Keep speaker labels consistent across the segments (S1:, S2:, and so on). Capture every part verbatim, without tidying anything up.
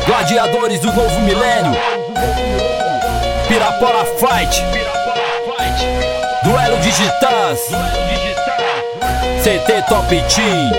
S1: Gladiadores do novo milênio, Pirapora Fight, duelo de titãs, C T Top Team.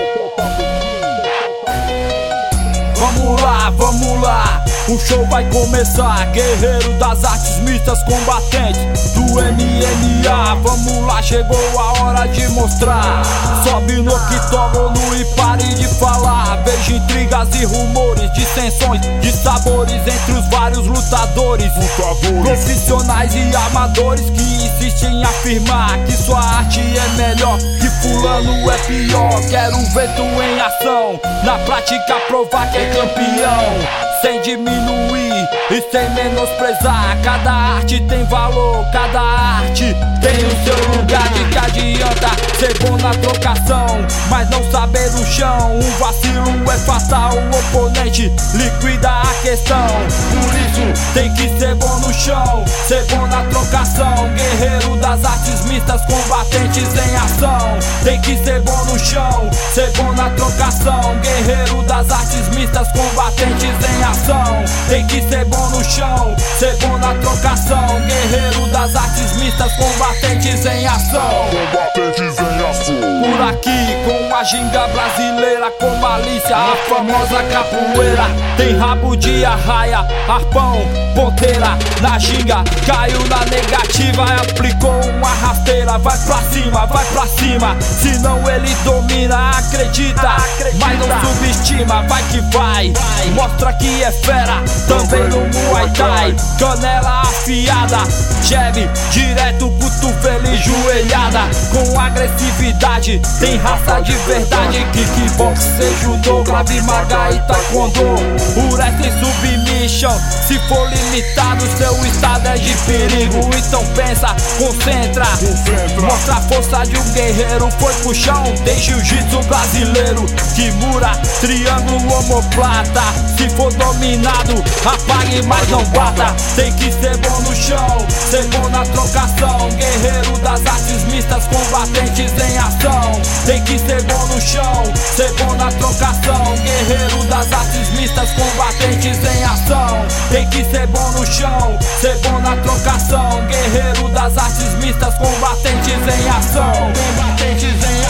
S1: Vamos lá, vamos lá, o show vai começar. Guerreiro das artes mistas, combatentes do M M A. Vamos lá, chegou a hora de mostrar. Sobe no octógono e pare de falar. Vejo intrigas e rumores, dissensões de sabores entre os vários lutadores, lutadores, profissionais e amadores que insistem em afirmar que sua arte é melhor, que fulano é pior. Quero ver tu em ação, na prática provar que é campeão, sem diminuir e sem menosprezar. Cada arte tem valor, cada arte tem o seu lugar. De que adianta ser bom na trocação, mas não saber o chão? Um vacilo é fatal, o oponente liquida a questão. Por isso tem que ser bom no chão, ser bom na trocação. Guerreiro das artes mistas, combatentes em ação. Tem que ser bom no chão, ser bom na trocação. Guerreiro das artes mistas, combatentes em ação. Tem que ser bom no chão, ser bom na trocação. Guerreiro das artes mistas, combatentes em ação.
S2: Combatentes em ação.
S1: Por aqui com a ginga brasileira, com malícia, a famosa capoeira. Tem rabo de arraia, arpão, ponteira. Na ginga caiu na negativa, aplicou uma rasteira. Vai pra cima, vai pra cima, senão ele domina. Acredita, mas não subestima. Vai que vai, mostra que é fera. Também no Muay Thai, canela afiada, jab direto, cotovelo e joelhada. Com agressividade, tem raça de verdade. Kickbox, judô, Krav Maga e taekwondo. Wrestling submission, se for limitado, seu estado é de perigo. Então pensa, concentra, mostra a força de um guerreiro. Foi pro chão, tem jiu-jitsu brasileiro. Kimura, triângulo, omoplata. Se for dominado, apague, mas não bata. Tem que ser bom no chão, ser bom na trocação. Guerreiro das artes mistas, combatentes em ação. Tem que ser bom no chão, ser bom na trocação. Guerreiro das artes mistas, combatentes em ação. Tem que ser bom no chão, ser bom na trocação. Guerreiro das artes mistas, combatentes em ação. Combatentes em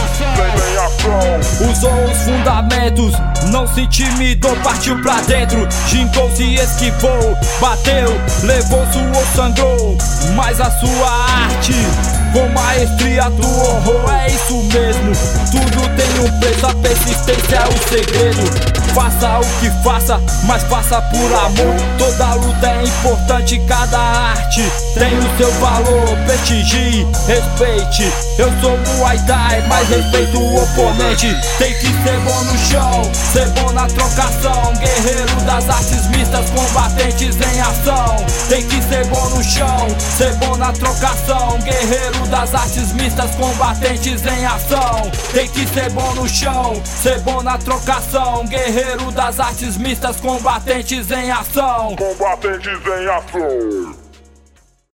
S1: ação. Usou os fundamentos, não se intimidou, partiu pra dentro. Gingou, se esquivou, bateu, levou, suou, sangrou. Mas a sua arte com maestria tu honrou. É isso mesmo, tudo tem um preço, a persistência é o segredo. Faça o que faça, mas faça por amor. Toda luta é importante, cada arte tem o seu valor. Prestigie, respeite. Eu sou Muay Thai, mas respeito o oponente. Tem que ser bom no chão, ser bom na trocação. Guerreiro das artes mistas, combatentes em ação. Tem que ser bom no chão, ser bom na trocação. Guerreiro das artes mistas, combatentes em ação. Tem que ser bom no chão, ser bom na trocação. Guerreiro das artes mistas, combatentes em ação.
S2: Combatentes em ação.